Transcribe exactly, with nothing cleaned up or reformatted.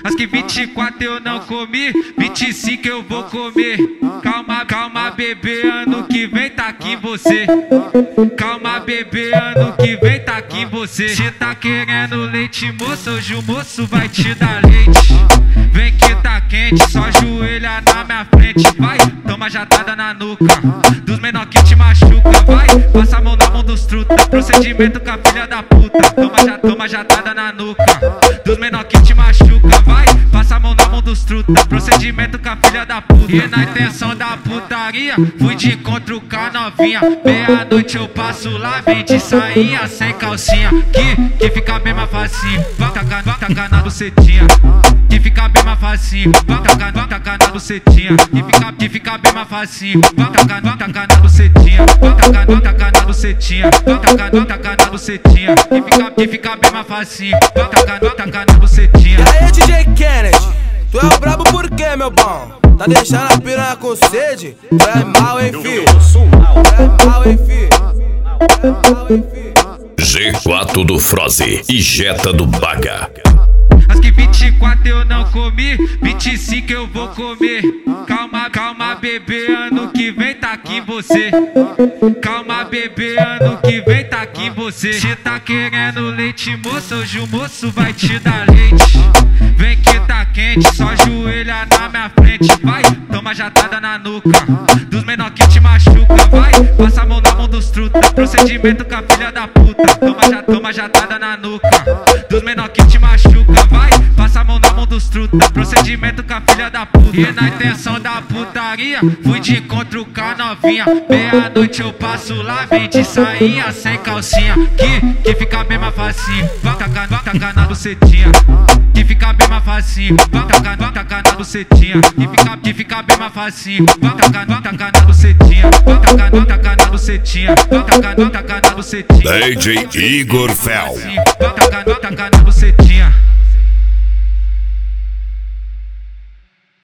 Mas que vinte e quatro eu não comi, vinte e cinco eu vou comer. Calma, calma, bebê, ano que vem tá aqui você. Calma, bebê, ano que vem tá aqui você. Se tá querendo leite, moço, hoje o moço vai te dar leite. Vem que tá quente, só ajoelha na minha frente. Vai, toma jatada na nuca dos menor que te machuca. Vai, passa a mão na mão dos truta. Procedimento com a filha da puta. Toma, já, toma jatada na nuca dos menor que te machuca. Vai, passa a mão na mão dos truta. Procedimento com a filha da puta. E na intenção da putaria, fui de encontro com a novinha. Meia-noite eu passo lá, vem de sainha sem calcinha. Que, que fica bem mais facinho. Vai tacar, vai tacar na bucetinha. Que fica bem mais facinho. Vai tacar, vai tacar na bucetinha. Que fica, que fica bem mais facinho. Vai tacar, vai tacar na bucetinha. Vai tacar, vai tacar na bucetinha. Vai tacar, vai tacar na bucetinha. Que fica, que fica bem mais facinho. Vai tacar, vai tacar na bucetinha. E aí, D J Kennedy, tu é o brabo por quê, meu bom? Tá deixando a piranha com sede? Tu é mal, hein, fi? Tu é mal, hein, fi? Tu é mal, hein, fi? G quatro do Froze e Jetta do Baga. Mas que vinte e quatro eu não comi, vinte e cinco eu vou comer. Calma, calma, bebê, ano que vem tá aqui você. Calma, bebê, ano que vem tá aqui você. Se tá querendo leite, moço, hoje o moço vai te dar leite. Vem que tá quente, só ajoelha na minha frente. Vai, toma jatada na nuca dos menor que te machuca. Vai, passa a mão na mão dos truta. Procedimento com a filha da puta. Toma, já, toma jatada na nuca dos menor que te machuca. Vai, passa a mão na mão dos truta. Procedimento com a filha da puta. E na intenção da putaria, fui de encontro com a novinha. Meia-noite eu passo lá, vem de sainha sem calcinha. Que, que fica bem mais facinho. Vai tacar, vai tacar na bucetinha. Que fica bem mais facinho. Vai tacar, vai tacar na bucetinha. Que fica, que fica bem mais facinho. Vai tacar, vai tacar na bucetinha. Vai tacar, vai tacar na bucetinha. Vai tacar, vai tacar na bucetinha. D J Igor Fel. Vai tacar, vai tacar na bucetinha.